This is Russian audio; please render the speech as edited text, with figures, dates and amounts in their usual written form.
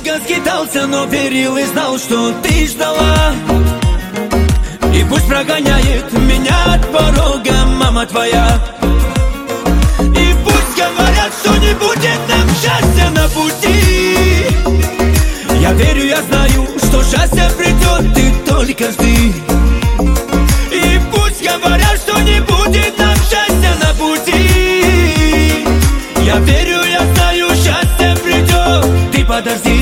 Долго скитался, но верил и знал, что ты ждала. И пусть прогоняет меня от порога мама твоя. И пусть говорят, что не будет нам счастья на пути. Я верю, я знаю, что счастье придет, ты только жди. И пусть говорят, что не будет нам счастья на пути. Я верю, я знаю, счастье придет, ты подожди.